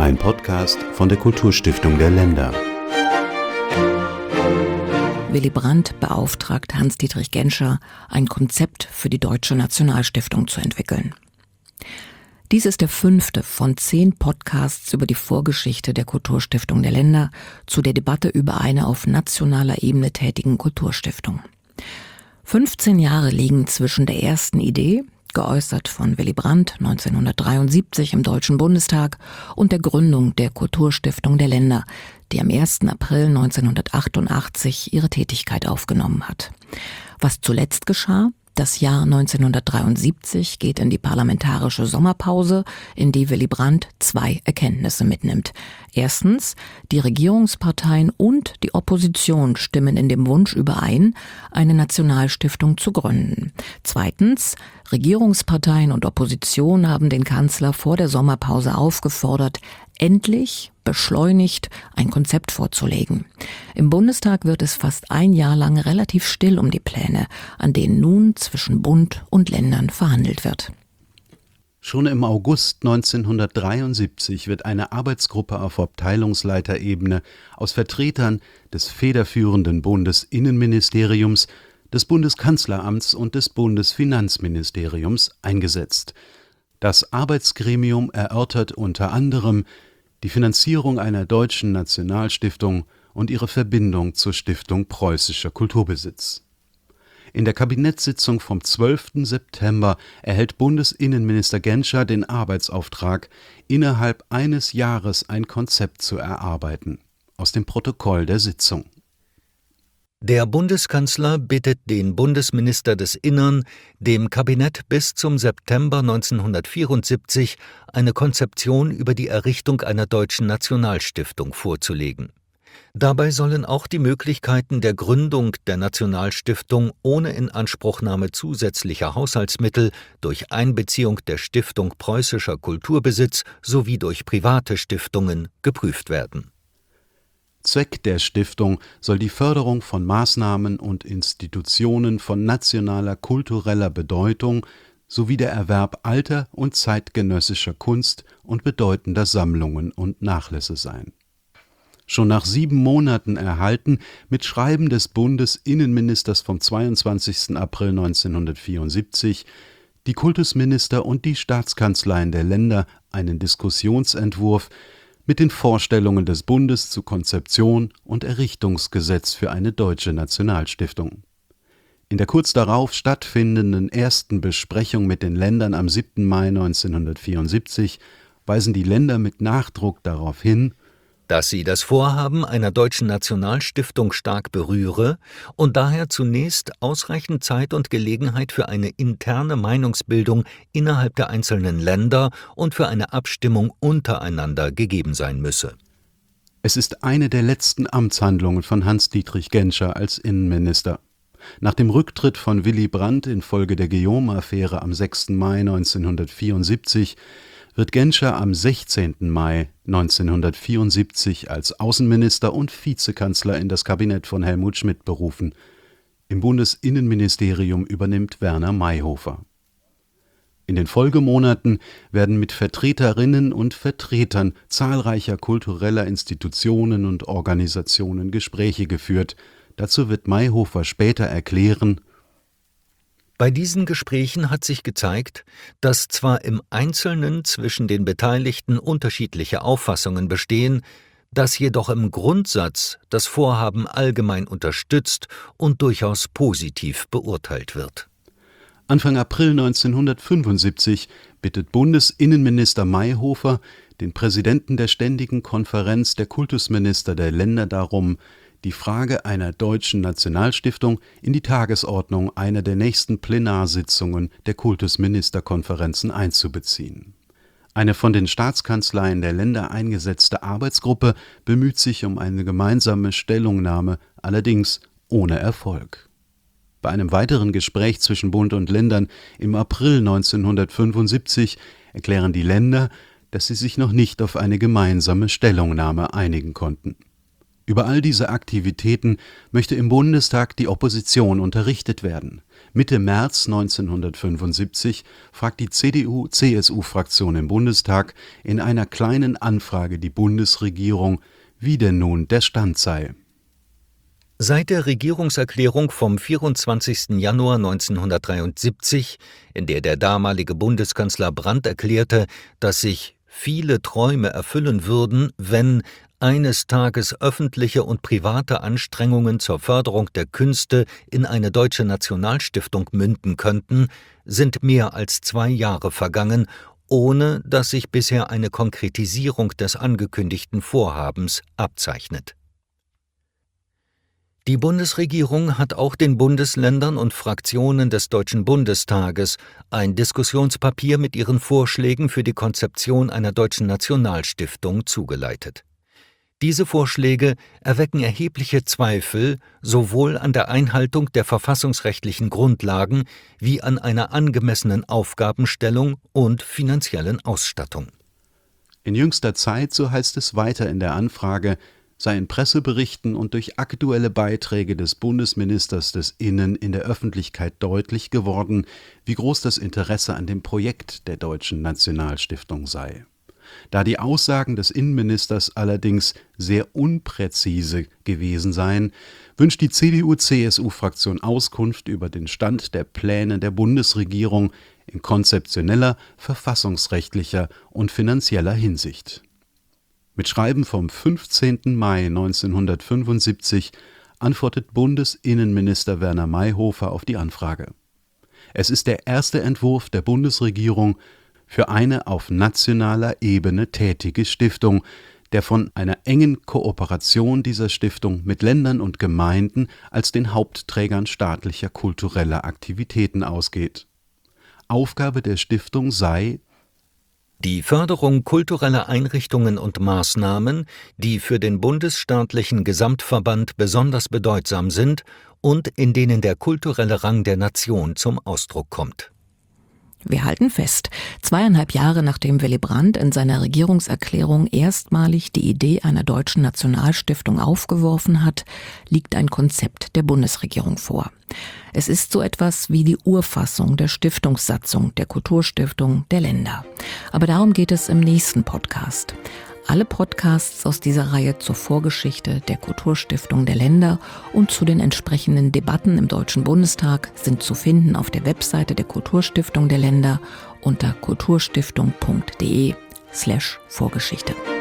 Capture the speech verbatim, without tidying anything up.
Ein Podcast von der Kulturstiftung der Länder. Willy Brandt beauftragt Hans-Dietrich Genscher, ein Konzept für die Deutsche Nationalstiftung zu entwickeln. Dies ist der fünfte von zehn Podcasts über die Vorgeschichte der Kulturstiftung der Länder zu der Debatte über eine auf nationaler Ebene tätigen Kulturstiftung. fünfzehn Jahre liegen zwischen der ersten Idee, geäußert von Willy Brandt neunzehnhundertdreiundsiebzig im Deutschen Bundestag, und der Gründung der Kulturstiftung der Länder, die am ersten April neunzehnhundertachtundachtzig ihre Tätigkeit aufgenommen hat. Was zuletzt geschah? Das Jahr neunzehnhundertdreiundsiebzig geht in die parlamentarische Sommerpause, in die Willy Brandt zwei Erkenntnisse mitnimmt. Erstens, die Regierungsparteien und die Opposition stimmen in dem Wunsch überein, eine Nationalstiftung zu gründen. Zweitens, Regierungsparteien und Opposition haben den Kanzler vor der Sommerpause aufgefordert, endlich beschleunigt ein Konzept vorzulegen. Im Bundestag wird es fast ein Jahr lang relativ still um die Pläne, an denen nun zwischen Bund und Ländern verhandelt wird. Schon im August neunzehnhundertdreiundsiebzig wird eine Arbeitsgruppe auf Abteilungsleiterebene aus Vertretern des federführenden Bundesinnenministeriums, des Bundeskanzleramts und des Bundesfinanzministeriums eingesetzt. Das Arbeitsgremium erörtert unter anderem die Finanzierung einer deutschen Nationalstiftung und ihre Verbindung zur Stiftung Preußischer Kulturbesitz. In der Kabinettssitzung vom zwölften September erhält Bundesinnenminister Genscher den Arbeitsauftrag, innerhalb eines Jahres ein Konzept zu erarbeiten. Aus dem Protokoll der Sitzung. Der Bundeskanzler bittet den Bundesminister des Innern, dem Kabinett bis zum September neunzehnhundertvierundsiebzig eine Konzeption über die Errichtung einer deutschen Nationalstiftung vorzulegen. Dabei sollen auch die Möglichkeiten der Gründung der Nationalstiftung ohne Inanspruchnahme zusätzlicher Haushaltsmittel durch Einbeziehung der Stiftung Preußischer Kulturbesitz sowie durch private Stiftungen geprüft werden. Zweck der Stiftung soll die Förderung von Maßnahmen und Institutionen von nationaler kultureller Bedeutung sowie der Erwerb alter und zeitgenössischer Kunst und bedeutender Sammlungen und Nachlässe sein. Schon nach sieben Monaten erhalten, mit Schreiben des Bundesinnenministers vom zweiundzwanzigsten April neunzehnhundertvierundsiebzig, die Kultusminister und die Staatskanzleien der Länder einen Diskussionsentwurf mit den Vorstellungen des Bundes zu Konzeption und Errichtungsgesetz für eine deutsche Nationalstiftung. In der kurz darauf stattfindenden ersten Besprechung mit den Ländern am siebten Mai neunzehnhundertvierundsiebzig weisen die Länder mit Nachdruck darauf hin, dass sie das Vorhaben einer deutschen Nationalstiftung stark berühre und daher zunächst ausreichend Zeit und Gelegenheit für eine interne Meinungsbildung innerhalb der einzelnen Länder und für eine Abstimmung untereinander gegeben sein müsse. Es ist eine der letzten Amtshandlungen von Hans-Dietrich Genscher als Innenminister. Nach dem Rücktritt von Willy Brandt infolge der Guillaume-Affäre am sechsten Mai neunzehnhundertvierundsiebzig wird Genscher am sechzehnten Mai neunzehnhundertvierundsiebzig als Außenminister und Vizekanzler in das Kabinett von Helmut Schmidt berufen. Im Bundesinnenministerium übernimmt Werner Mayhofer. In den Folgemonaten werden mit Vertreterinnen und Vertretern zahlreicher kultureller Institutionen und Organisationen Gespräche geführt. Dazu wird Mayhofer später erklären: Bei diesen Gesprächen hat sich gezeigt, dass zwar im Einzelnen zwischen den Beteiligten unterschiedliche Auffassungen bestehen, dass jedoch im Grundsatz das Vorhaben allgemein unterstützt und durchaus positiv beurteilt wird. Anfang April neunzehnhundertfünfundsiebzig bittet Bundesinnenminister Mayhofer den Präsidenten der Ständigen Konferenz der Kultusminister der Länder darum, die Frage einer deutschen Nationalstiftung in die Tagesordnung einer der nächsten Plenarsitzungen der Kultusministerkonferenzen einzubeziehen. Eine von den Staatskanzleien der Länder eingesetzte Arbeitsgruppe bemüht sich um eine gemeinsame Stellungnahme, allerdings ohne Erfolg. Bei einem weiteren Gespräch zwischen Bund und Ländern im April neunzehnhundertfünfundsiebzig erklären die Länder, dass sie sich noch nicht auf eine gemeinsame Stellungnahme einigen konnten. Über all diese Aktivitäten möchte im Bundestag die Opposition unterrichtet werden. Mitte März neunzehnhundertfünfundsiebzig fragt die C D U C S U-Fraktion im Bundestag in einer kleinen Anfrage die Bundesregierung, wie denn nun der Stand sei. Seit der Regierungserklärung vom vierundzwanzigsten Januar neunzehnhundertdreiundsiebzig, in der der damalige Bundeskanzler Brandt erklärte, dass sich viele Träume erfüllen würden, wenn eines Tages öffentliche und private Anstrengungen zur Förderung der Künste in eine deutsche Nationalstiftung münden könnten, sind mehr als zwei Jahre vergangen, ohne dass sich bisher eine Konkretisierung des angekündigten Vorhabens abzeichnet. Die Bundesregierung hat auch den Bundesländern und Fraktionen des Deutschen Bundestages ein Diskussionspapier mit ihren Vorschlägen für die Konzeption einer deutschen Nationalstiftung zugeleitet. Diese Vorschläge erwecken erhebliche Zweifel sowohl an der Einhaltung der verfassungsrechtlichen Grundlagen wie an einer angemessenen Aufgabenstellung und finanziellen Ausstattung. In jüngster Zeit, so heißt es weiter in der Anfrage, sei in Presseberichten und durch aktuelle Beiträge des Bundesministers des Innen in der Öffentlichkeit deutlich geworden, wie groß das Interesse an dem Projekt der Deutschen Nationalstiftung sei. Da die Aussagen des Innenministers allerdings sehr unpräzise gewesen seien, wünscht die C D U C S U-Fraktion Auskunft über den Stand der Pläne der Bundesregierung in konzeptioneller, verfassungsrechtlicher und finanzieller Hinsicht. Mit Schreiben vom fünfzehnten Mai neunzehnhundertfünfundsiebzig antwortet Bundesinnenminister Werner Mayhofer auf die Anfrage. Es ist der erste Entwurf der Bundesregierung für eine auf nationaler Ebene tätige Stiftung, der von einer engen Kooperation dieser Stiftung mit Ländern und Gemeinden als den Hauptträgern staatlicher kultureller Aktivitäten ausgeht. Aufgabe der Stiftung sei die Förderung kultureller Einrichtungen und Maßnahmen, die für den bundesstaatlichen Gesamtverband besonders bedeutsam sind und in denen der kulturelle Rang der Nation zum Ausdruck kommt. Wir halten fest, zweieinhalb Jahre nachdem Willy Brandt in seiner Regierungserklärung erstmalig die Idee einer deutschen Nationalstiftung aufgeworfen hat, liegt ein Konzept der Bundesregierung vor. Es ist so etwas wie die Urfassung der Stiftungssatzung der Kulturstiftung der Länder. Aber darum geht es im nächsten Podcast. Alle Podcasts aus dieser Reihe zur Vorgeschichte der Kulturstiftung der Länder und zu den entsprechenden Debatten im Deutschen Bundestag sind zu finden auf der Webseite der Kulturstiftung der Länder unter kulturstiftung punkt de slash Vorgeschichte.